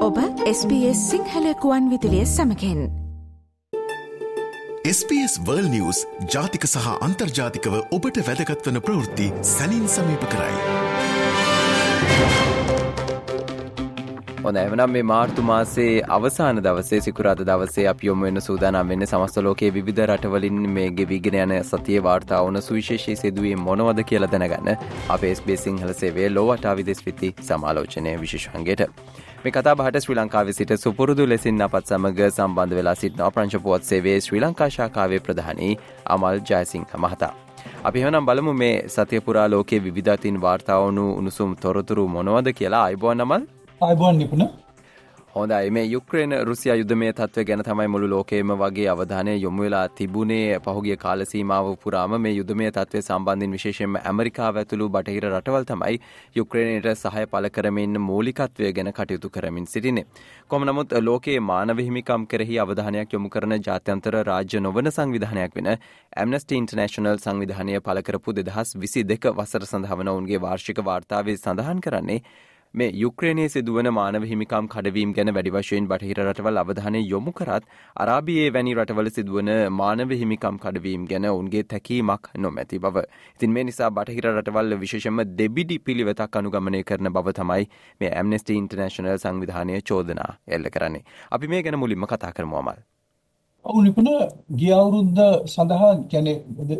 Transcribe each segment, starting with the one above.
ඔබ SBS සිංහල කුවන් විදුලිය සමඟෙන්. SBS World News ජාතික සහ අන්තර්ජාතිකව ඔබට වැදගත් වන ප්‍රවෘත්ති සැනින් සමීප කරයි. එවනම් මේ මාර්තු මාසේ අවසාන දවසේ සිකුරාදා දවසේ අපි යොමු වෙන සූදානම් වෙන්නේ සමස්ත ලෝකයේ විවිධ රටවලින් මේ ගෙවිගෙන යන සතියේ වාර්තා වුණ සුවිශේෂී සිදුවීම් මොනවද කියලා දැනගන්න අපේ SBS සිංහල සේවයේ ලෝවටා විදේශ විති සමාලෝචනයේ විශේෂාංගයට. මේ කතා බහට ශ්‍රී ලංකාවේ සිට සුපුරුදු ලෙසින් අපත් සමග සම්බන්ධ වෙලා සිටින ප්‍රංශ පුවත් සේවයේ ශ්‍රී ලංකා ශාඛාවේ ප්‍රධානී අමල් ජයසිංහ මහතා. අපි එහෙනම් බලමු මේ සතිය පුරා ලෝකයේ විවිධ අතින් වාර්තා වුණු උණුසුම් තොරතුරු මොනවද කියලා. ආයුබෝවන් අමල්. ආයුබෝවන් නිපුණ. හොඳයි, මේ යුක්‍රේන රුසියා යුද්ධමය තත්ත්වය ගැන තමයි මුළු ලෝකයේම වගේ අවධානය යොමු වෙලා තිබුණේ. පහුගිය කාල සීමාව පුරාම මේ යුද්ධමය තත්ත්වය සම්බන්ධයෙන් විශේෂයෙන්ම ඇමරිකාව ඇතුළු බටහිර රටවල් තමයි යුක්‍රේනයට සහාය පළ කරමින් මූලිකත්වය ගැන කටයුතු කරමින් සිටින්නේ. කොහොම නමුත් ලෝකයේ මානව හිමිකම් කෙරෙහි අවධානයක් යොමු කරන ජාත්‍යන්තර රාජ්‍ය නොවන සංවිධානයක් වෙන ඇම්නස්ටි ඉන්ටර්නැෂනල් සංවිධානය පළ කරපු 2022 වසර සඳහා වන ඔවුන්ගේ වාර්ෂික වාර්තාවේ සඳහන් කරන්නේ මේ යුක්‍රේනයේ සිදුවන මානව හිමිකම් කඩවීම් ගැන වැඩි වශයෙන් බටහිර රටවල් අවධානය යොමු කරත් අරාබියේ වැනි රටවල සිදුවන මානව හිමිකම් කඩවීම් ගැන ඔවුන්ගේ තැකීමක් නොමැති බව. ඉතින් මේ නිසා බටහිර රටවල් විශේෂයෙන්ම දෙබිඩි පිළිවෙතක් අනුගමනය කරන බව තමයි මේ ඇම්නෙස්ටි ඉන්ටර්නැෂනල් සංවිධානය චෝදනා එල්ල කරන්නේ. අපි මේ ගැන මුලින්ම කතා කරමු අමල්. ඔව් නිපුණ, ගිය අවුරුද්ද සඳහා කියන්නේ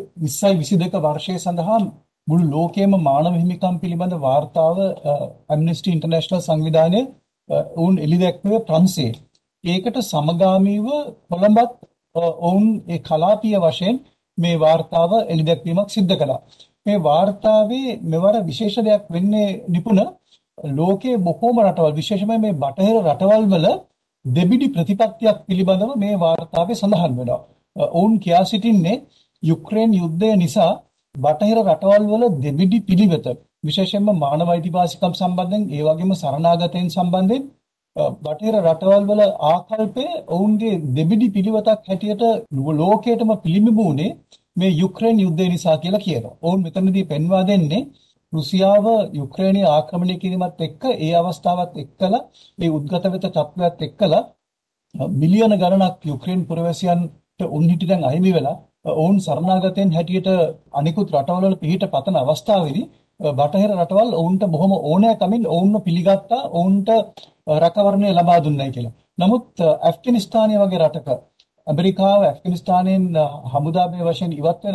2022 වර්ෂය සඳහා මුළු ලෝකයේම මානව හිමිකම් පිළිබඳ වාර්තාව ඇම්නෙස්ටි ඉන්ටර්නැෂනල් සංවිධානය ඔවුන් එළිදැක්වේ ප්‍රංශයේ. ඒකට සමගාමීව කොළඹත් ඔවුන් ඒ කලාපීය වශයෙන් මේ වාර්තාව එළිදැක්වීමක් සිදු කළා. මේ වාර්තාවේ මෙවර විශේෂ දෙයක් වෙන්නේ නිපුණ, ලෝකයේ බොහෝම රටවල් විශේෂයෙන්ම මේ බටහිර රටවල් වල දෙබිඩි ප්‍රතිපත්තියක් පිළිබඳව මේ වාර්තාවේ සඳහන් වෙනවා. ඔවුන් කියා සිටින්නේ යුක්‍රේන යුද්ධය නිසා බටහිර රටවල් වල දෙබිඩි පිළිවෙත විශේෂයෙන්ම මානව අයිතිවාසිකම් සම්බන්ධයෙන් ඒ වගේම සරණාගතයන් සම්බන්ධයෙන් බටහිර රටවල් වල ආකල්පය ඔවුන්ගේ දෙබිඩි පිළිවෙතක් හැටියට ලෝකයටම පිළිඹුනේ මේ යුක්‍රේන යුද්ධය නිසා කියලා කියනවා. ඔවුන් මෙතනදී පෙන්වා දෙන්නේ රුසියාව යුක්‍රේනයේ ආක්‍රමණය කිරීමත් එක්ක ඒ අවස්ථාවත් එක්කලා ඒ උද්ගත වෙත තත්ත්වයක් එක්කලා මිලියන ගණනක් යුක්‍රේන පුරවැසියන්ට උන්හිටි දැන් අහිමි වෙලා ඔවුන් සරණාගතයන් හැටියට අනිකුත් රටවල් වල පිහිට පතන අවස්ථාවේදී බටහිර රටවල් ඔවුන්ට බොහොම ඕනෑකමින් ඔවුන්ව පිළිගත්තා, ඔවුන්ට රැකවරණය ලබා දුන්නයි කියලා. නමුත් ඇෆ්ගනිස්තානය වගේ රටක ඇමරිකාව ඇෆ්ගනිස්තානයෙන් හමුදාපය වශයෙන් ඉවත් වෙන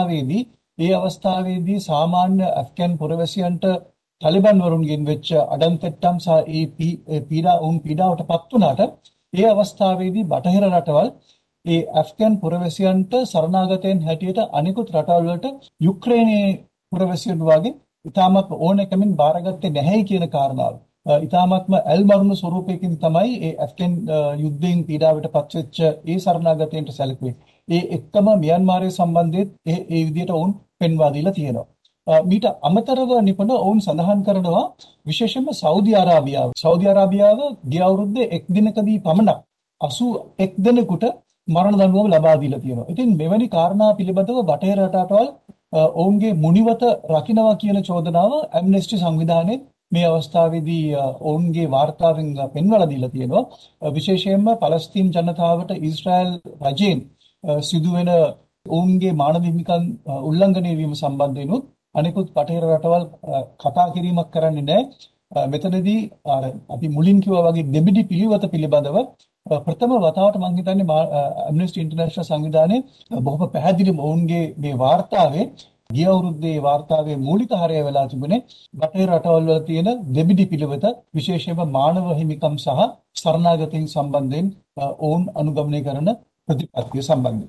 අවස්ථාවේදී සාමාන්‍ය ඇෆ්ගන් පුරවැසියන්ට තාලිබන් වරුන්ගෙන් වෙච්ච අඩන්තෙට්ටම් සහ ඒ පීඩාවට පත් වුණාට ඒ අවස්ථාවේදී බටහිර රටවල් ඒ ඇෆ්ගන් පුරවැසියන්ට සරණාගතයන් හැටියට අනිකුත් රටවල් වලට යුක්‍රේනයේ පුරවැසියන් වගේ ඉතාමත් ඕනෑකමින් බාරගත්තේ නැහැයි කියන කාරණාව. ඉතාමත්ම ඇල්මරුණු ස්වරූපයකින් තමයි ඒ ඇෆ්ගන් යුද්ධයෙන් පීඩාවට පත්වෙච්ච ඒ සරණාගතයන්ට සැලකුවේ. ඒ එක්කම මියන්මාරයේ සම්බන්ධයෙන් ඒ විදිහට ඔවුන් පෙන්වා දීලා තියෙනවා. මීට අමතරව නිපුණ ඔවුන් සඳහන් කරනවා විශේෂයෙන්ම සෞදි අරාබියාව ගිය අවුරුද්දේ එක් දිනකදී පමණක් 81 දෙනෙකුට මරණ දඬුවම ලබා දීලා තියෙනවා. ඉතින් මෙවැනි කාරණා පිළිබඳව බටහිර රටවල් ඔවුන්ගේ මුනිවත රකින්නවා කියන චෝදනාව ඇම්නෙස්ටි සංවිධානයේ මේ අවස්ථාවේදී ඔවුන්ගේ වාර්තාවෙන් පෙන්වලා දීලා තියෙනවා. විශේෂයෙන්ම පලස්තීන් ජනතාවට ඊශ්‍රායල් රජයෙන් සිදුවෙන ඔවුන්ගේ මානව හිමිකම් උල්ලංඝනය වීම සම්බන්ධයෙන් අනෙකුත් බටහිර රටවල් කතා කිරීමක් කරන්නේ නැහැ. මෙතනදී අපි මුලින් කිව්වා වගේ දෙබිඩි පිළිවෙත පිළිබඳව ප්‍රථම වතාවට මම හිතන්නේ ඇම්නෙස්ටි ඉන්ටර්නැෂනල් සංවිධානයේ බොහොම පැහැදිලිව ඔවුන්ගේ මේ වාර්තාවේ ගිය අවුරුද්දේ වාර්තාවේ මූලික හරය වෙලා තිබුණේ බටහිර රටවල් වල තියෙන දෙබිඩි පිළිවෙත, විශේෂයෙන්ම මානව හිමිකම් සහ සරණාගතයන් සම්බන්ධයෙන් ඔවුන් අනුගමනය කරන ප්‍රතිපත්තිය සම්බන්ධයෙන්.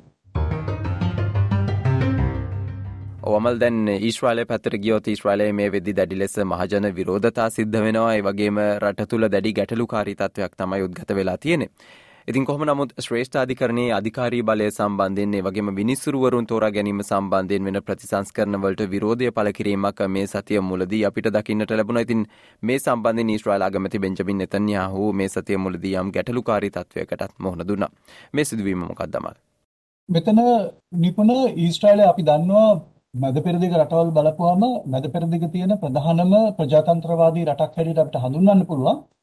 ඔවමල් දැන් ඊශ්‍රායලයේ පැත්තට ගියොත් ඊශ්‍රායලයේ මේ වෙද්දි දැඩි ලෙස මහජන විරෝධතා සිද්ධ වෙනවා. ඒ වගේම රට තුළ දැඩි ගැටලුකාරී තත්ත්වයක් තමයි උද්ගත වෙලා තියෙන්නේ. ඉතින් කොහොම නමුත් ශ්‍රේෂ්ඨ අධිකරණයේ අධිකාරී බලය සම්බන්ධයෙන් ඒ වගේම විනිසුරුවරුන් තෝරා ගැනීම සම්බන්ධයෙන් වෙන ප්‍රතිසංස්කරණ වලට විරෝධය පළ කිරීමක් මේ සතිය මුලදී අපිට දකින්නට ලැබුණා. ඉතින් මේ සම්බන්ධයෙන් ඊශ්‍රායල් අගමැති බෙන්ජමින් නෙතන්යාහු මේ සතිය මුලදී යම් ගැටලුකාරී තත්ත්වයකටත් මුහුණ දුන්නා. මේ සිදුවීම මොකක්ද අමල්? මෙතන නිපුණ ඊශ්‍රායලය අපි දන්නවා මැද පෙරදිග රටවල් බලපුවම මැද පෙරදිග තියෙන ප්‍රධානම ප්‍රජාතන්ත්‍රවාදී රටක් හැටියට අපිට හඳුන්වන්න පුළුවන්.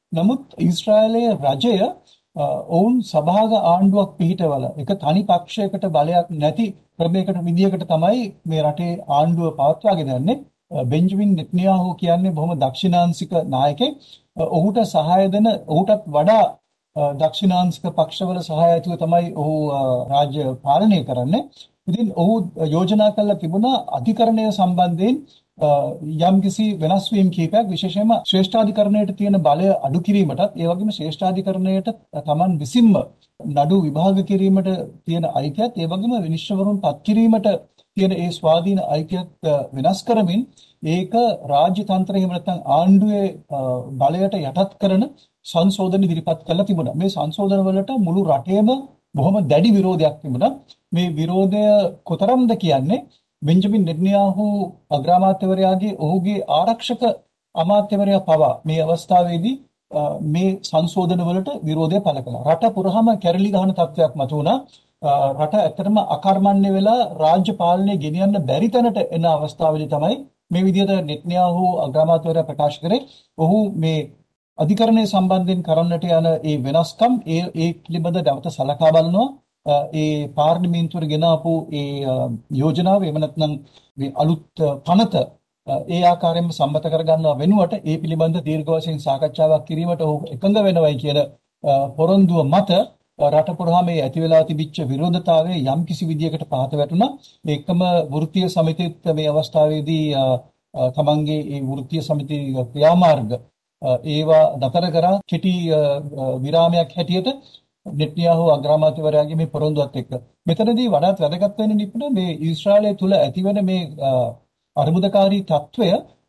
නමුත් ඊශ්‍රායලයේ රජය ඔවුන් සභාග ආණ්ඩුවක් පිහිටවල එක තනි පක්ෂයකට බලයක් නැති ක්‍රමයකට විදියකට තමයි මේ රටේ ආණ්ඩුව පවත්වාගෙන යන්නේ. බෙන්ජමින් නෙට්නියාහු කියන්නේ බොහොම දක්ෂිණාංශික නායකයෙක්. ඔහුට සහාය දෙන ඔහුටත් වඩා දක්ෂිණාංශික පක්ෂවල සහාය ඇතුව තමයි ඔහු රාජ්‍ය පාලනය කරන්නේ. ඉතින් ඔහු යෝජනා කළා තිබුණා අධිකරණය සම්බන්ධයෙන් යම්කිසි වෙනස් වීම් කීපයක් විශේෂයෙන්ම ශ්‍රේෂ්ඨාධිකරණයට තියෙන බලය අඩු කිරීමටත් ඒ වගේම ශ්‍රේෂ්ඨාධිකරණයට Taman විසින්ම නඩු විභාග කිරීමට තියෙන අයිතියත් ඒ වගේම විනිශ්චයවරුන් පත් කිරීමට තියෙන ඒ ස්වාධීන අයිතියත් වෙනස් කරමින් ඒක රාජ්‍ය තන්ත්‍රය එහෙම නැත්නම් ආණ්ඩුවේ බලයට යටත් කරන සංශෝධන ඉදිරිපත් කළා තිබුණා. මේ සංශෝධන වලට මුළු රටේම බොහොම දැඩි විරෝධයක් තිබුණා. මේ විරෝධය කොතරම්ද කියන්නේ බෙන්ජමින් නෙට්නියාහු අග්‍රාමාත්‍යවරයාගේ ඔහුගේ ආරක්ෂක අමාත්‍යවරයා පවා මේ අවස්ථාවේදී මේ සංශෝධන වලට විරෝධය පළ කළා. රට පුරාම කැරලි ගහන තත්ත්වයක් මතුවුණා. රට ඇත්තටම අකර්මණ්‍ය වෙලා රාජ්‍ය පාලනය ගෙනියන්න බැරි තැනට එන අවස්ථාවේදී තමයි මේ විදිහට නෙට්නියාහු අග්‍රාමාත්‍යවරයා ප්‍රකාශ කරේ. ඔහු මේ අධිකරණය සම්බන්ධයෙන් කරන්නට යන ඒ වෙනස්කම් ඒ පිළිබඳ නැවත සලකා බලනවා. ඒ පාර්ලිමේන්තුවේ ගෙන ආපු ඒ යෝජනාව එහෙම නැත්නම් මේ අලුත් පනත ඒ ආකාරයෙන්ම සම්මත කරගන්නවා වෙනුවට ඒ පිළිබඳ දීර්ඝ වශයෙන් සාකච්ඡාවක් කිරීමට ඔහු එකඟ වෙනවයි කියන පොරොන්දුව මත රට පුරාම මේ ඇති වෙලා තිබිච්ච විරෝධතාවය යම් කිසි විදියකට පහත වැටුණා. ඒකම වෘත්තීය සමිතියත් මේ අවස්ථාවේදී තමන්ගේ ඒ වෘත්තීය සමිති ක්‍රියාමාර්ග ඒවා නතර කරා කෙටි විරාමයක් හැටියට නෙට්නියාහු අග්‍රාමාත්‍යවරයාගේ මේ පොරොන්දුවත් එක්ක. මෙතනදී වඩාත් වැදගත් වෙන නිපුණ මේ ඊශ්‍රායලය තුල ඇතිවන මේ අර්බුදකාරී තත්ත්වය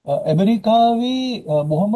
ඇමරිකාවේ බොහොම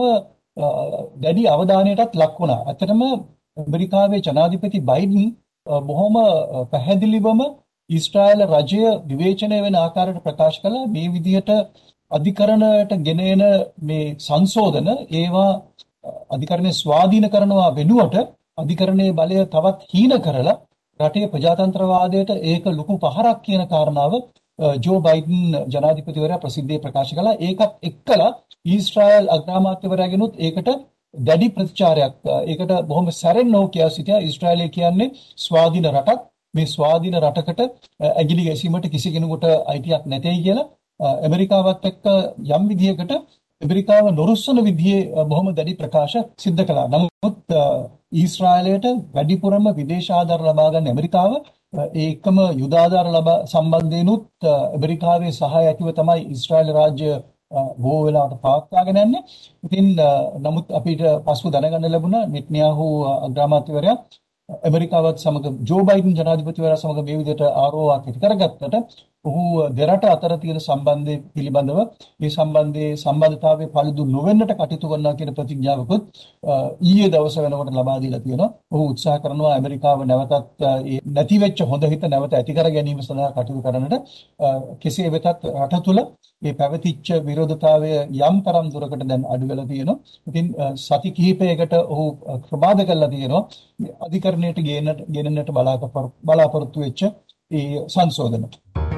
දැඩි අවධානයටත් ලක් වුණා. ඇත්තටම ඇමරිකාවේ ජනාධිපති බයිඩන් බොහොම පැහැදිලිවම ඊශ්‍රායල රජය විවේචනය වෙන ආකාරයට ප්‍රකාශ කළා. මේ විදිහට අධිකරණයට ගෙන එන මේ සංශෝධන ඒවා අධිකරණය ස්වාධීන කරනවා වෙනුවට අධිකරණයේ බලය තවත් හීන කරලා රටේ ප්‍රජාතන්ත්‍රවාදයට ඒක ලොකු පහරක් කියන කාරණාව ජෝ බයිඩන් ජනාධිපතිවරයා ප්‍රසිද්ධියේ ප්‍රකාශ කළා. ඒකත් එක්කලා ඊශ්‍රායල් අග්‍රාමාත්‍යවරයාගෙනුත් ඒකට දැඩි ප්‍රතිචාරයක් ඒකට බොහොම සැරෙන් නෝ කියා සිටියා. ඊශ්‍රායලය කියන්නේ ස්වාධීන රටක්. මේ ස්වාධීන රටකට ඇගිලි ගැසීමට කිසි කෙනෙකුට අයිතියක් නැtei කියලා ඇමරිකාවත් එක්ක යම් විදියකට ඇමරිකාව නොරුස්සන විදිහේ බොහොම දැඩි ප්‍රකාශ සිද්ධ කළා. නමුත් ඊශ්‍රායලයට වැඩිපුරම විදේශ ආධාර ලබා ගන්න ඇමරිකාව ඒකම යුද ආධාර සම්බන්ධයෙන්ුත් ඇමරිකාවේ සහාය ඇතිව තමයි ඊශ්‍රායල් රාජ්‍ය බොහෝ වෙලාවට පවත්වාගෙන යන්නේ. ඉතින් නමුත් අපිට පසුව දැනගන්න ලැබුණා නෙට්නියාහු අග්‍රාමාත්‍යවරයා ඇමරිකාවත් සමග ජෝ බයිඩන් ජනාධිපතිවරයා සමග මේ විදිහට ආරෝවා කෙටි කරගත්තට ඔහු දෙරට අතර තියෙන සම්බන්ධය පිළිබඳව මේ සම්බන්ධතාවයේ පළුදු නොවෙන්නට කටයුතු කරනවා කියන ප්‍රතිඥාවකුත් ඊයේ දවස වෙනකොට ලබා දීලා තියෙනවා. ඔහු උත්සාහ කරනවා ඇමරිකාව නැවතත් නැති වෙච්ච හොඳ හිත නැවත ඇති කර ගැනීම සඳහා කටයුතු කරන්නට. කෙසේ වෙතත් රට තුළ මේ පැවතිච්ච විරෝධතාවය යම් තරම් දුරකට දැන් අඩු වෙලා තියෙනවා. ඉතින් සති කිහිපයකට ඔහු ප්‍රබාධ කළා තියෙනවා අධිකරණයට ගෙනන්නට බලාපොරොත්තු වෙච්ච ඒ සංශෝධන.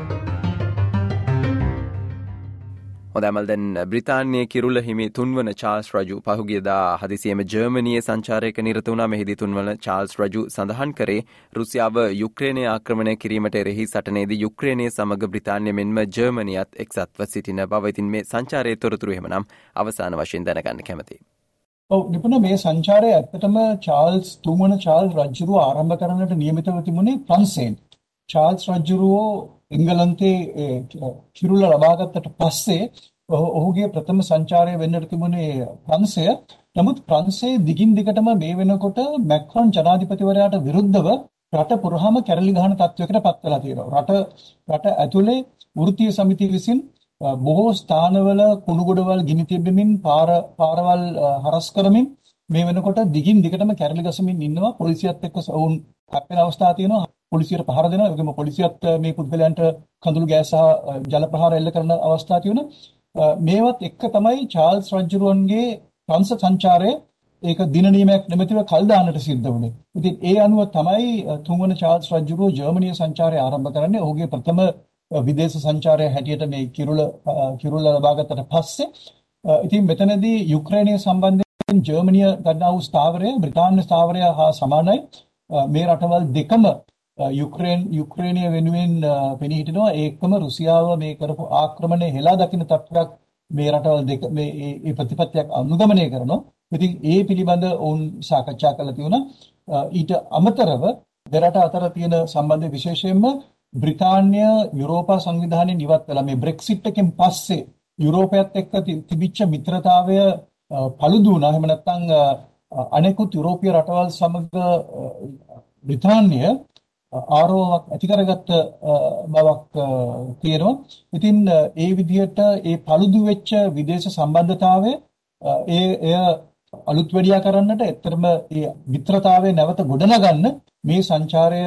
හොඳමල් දැන් බ්‍රිතාන්‍යයේ කිරුළ හිමි තුන්වන චාල්ස් රජු පහුගියදා හදිසියේම ජර්මනියේ සංචාරයක නිරත වුණා. මෙහිදී තුන්වන චාල්ස් රජු සඳහන් කරේ රුසියාව යුක්‍රේනය ආක්‍රමණය කිරීමට එරෙහි සටනේදී යුක්‍රේනය සමග බ්‍රිතාන්‍ය මෙන්ම ජර්මනියත් එක්සත්ව සිටින බව. ඉතින් මේ සංචාරයේ තොරතුරු එහෙමනම් අවසාන වශයෙන් දැනගන්න කැමතියි. ඔව් නිපුණ මේ සංචාරය ඇත්තටම තුන්වන චාල්ස් රජුව ආරම්භ කරන්නට නියමිතව තිබුණේ ප්‍රංශයෙන්. චාල්ස් රජුව එංගලන්තයේ කිරුළ ලබාගත්තට පස්සේ ඔහුගේ ප්‍රථම සංචාරය වෙන්නට තිබුණේ ප්‍රංශය. නමුත් ප්‍රංශයේ දිගින් දිගටම මේ වෙනකොට මැක්‍රොන් ජනාධිපතිවරයාට විරුද්ධව රට පුරාම කැරලි ගහන තත්වයකට පත් වෙලා තියෙනවා. රට ඇතුලේ වෘත්තීය සමිතිය විසින් බොහෝ ස්ථානවල කුණුගොඩවල් ගිනි තිබෙමින් පාරවල් හරස් කරමින් මේ වෙනකොට දිගින් දිගටම කැරලි ගසමින් ඉන්නවා. පොලිසියත් එක්ක වුන් කප්පෙන අවස්ථා තියෙනවා. පොලිසියට පහර දෙනවා. ඒකම පොලිසියත් මේ පුද්ගලයන්ට කඳුළු ගෑස් සහ ජල ප්‍රහාර එල්ල කරන අවස්ථා තියෙනවා. මේවත් එක්ක තමයි චාල්ස් රජුරුවන්ගේ ප්‍රංශ සංචාරය ඒක දින නියමයක් නැමැතිව කල් දාන්නට සිද්ධ වුණේ. ඉතින් ඒ අනුව තමයි තුන්වන චාල්ස් රජුරුව ජර්මනිය සංචාරය ආරම්භ කරන්නේ. ඔහුගේ ප්‍රථම විදේශ සංචාරය හැටියට මේ කිරුළ ලබාගත්තට පස්සේ ඉතින් මෙතනදී යුක්‍රේනය සම්බන්ධයෙන් විශේෂයෙන් ජර්මනිය ගන්නා වූ ස්ථාවරය බ්‍රිතාන්‍ය ස්ථාවරය හා සමානයි. මේ රටවල් දෙකම යුක්‍රේනය වෙනුවෙන් පෙනී හිටිනවා. ඒකම රුසියාව මේ කරපු ආක්‍රමණය හෙලා දකින්න තත්ත්වයක් මේ රටවල් දෙක මේ ප්‍රතිපත්තියක් අනුගමනය කරනවා. ඉතින් ඒ පිළිබඳ ඔවුන් සාකච්ඡා කළා තියෙනවා. ඊට අමතරව දෙරට අතර තියෙන සම්බන්ධය විශේෂයෙන්ම බ්‍රිතාන්‍ය යුරෝපා සංවිධානයෙන් ඉවත් වෙලා මේ බ්‍රෙක්සිට් එකෙන් පස්සේ යුරෝපයත් එක්ක තිබිච්ච මිත්‍රතාවය පළුදු වුණා. එහෙම නැත්නම් අනෙකුත් යුරෝපීය රටවල් සමග බ්‍රිතාන්‍ය ආරෝහයක් ඇති කරගත්ත බවක් තියෙනවා. ඉතින් ඒ විදිහට ඒ පළුදු වෙච්ච විදේශ සම්බන්ධතාවය එය අලුත් වැඩියා කරන්නට එතරම් ඒ මිත්‍රතාවය නැවත ගොඩනගන්න මේ සංචාරය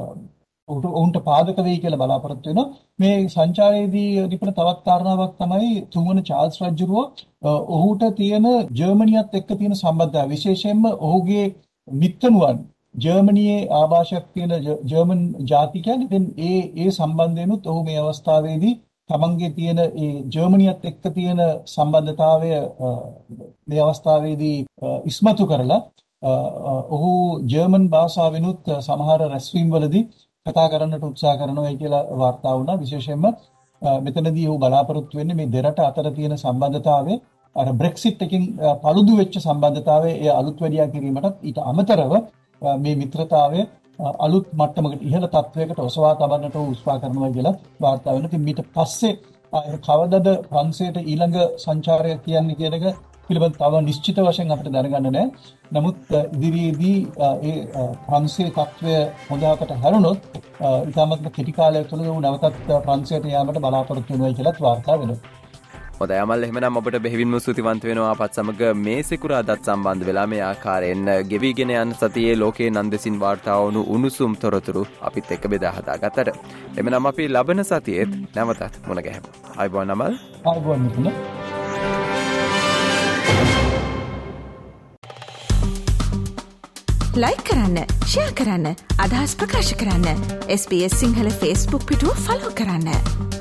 උන්ට පාදක වෙයි කියලා බලාපොරොත්තු වෙනවා. මේ සංචාරයේදී තිබෙන තවත් කාරණාවක් තමයි තුන්වන චාල්ස් රජුරුව ඔහුට තියෙන ජර්මනියත් එක්ක තියෙන සම්බන්ධතාවය. විශේෂයෙන්ම ඔහුගේ මිත්තණුවන් ජර්මනියේ ආభాෂයක් තියෙන ජර්මන් ජාතිකයන්. ඉතින් ඒ සම්බන්ධයෙන්ුත් ඔහු මේ අවස්ථාවේදී තමන්ගේ තියෙන ඒ ජර්මනියත් එක්ක තියෙන සම්බන්ධතාවය මේ අවස්ථාවේදී ඉස්මතු කරලා ඔහු ජර්මන් භාෂාවෙනුත් සමහර රැස්වීම් වලදී කතා කරන්නට උත්සාහ කරනවා කියලා වාර්තා වුණා. විශේෂයෙන්ම මෙතනදී ඔහු බලාපොරොත්තු වෙන්නේ මේ දෙරට අතර තියෙන සම්බන්ධතාවය අර බ්‍රෙක්සිට් එකකින් පළුදු වෙච්ච සම්බන්ධතාවය එය අලුත් වැඩියා කිරීමටත් ඊට අමතරව මේ මිත්‍රතාවය අලුත් මට්ටමකට ඉහළ තත්වයකට ඔසවා තබන්නට උත්සාහ කරනවා කියලා වාර්තා වෙනවා. ඉතින් ඊට පස්සේ කවදද ප්‍රංශයට ඊළඟ සංචාරය කියන්නේ කියන එක පිළිබඳ තව නිශ්චිත වශයෙන් අපිට දැනගන්න නැහැ. නමුත් ඉදිරියේදී ඒ ප්‍රංශයේ තත්වය හොඳකට හැරුණොත් ඉතාමත්ම කෙටි කාලයක් තුළ උ නැවතත් ප්‍රංශයට යාමට බලාපොරොත්තු වෙනවා කියලාත් වාර්තා වෙනවා. හොඳයි අමල්, එහෙමනම් ඔබට බෙහෙවින්ම ස්තුතිවන්ත වෙනවා අපත් සමග මේ සිකුරාදාත් සම්බන්ධ වෙලා මේ ආකාරයෙන් ගෙවිගෙන යන සතියේ ලෝකයේ නන්දසින් වාර්තා වුණු උණුසුම් තොරතුරු අපිත් එක්ක බෙදා හදාගත්තට. එමනම් අපි ලබන සතියේත් නැවතත් මුණ ගැහෙමු. ආයුබෝවන් අමල්. ආයුබෝවන් මිතුන. ලයික් කරන්න, ෂෙයා කරන්න, අදහස් ප්‍රකාශ කරන්න. SBS සිංහල Facebook පිටුව ෆලෝ කරන්න.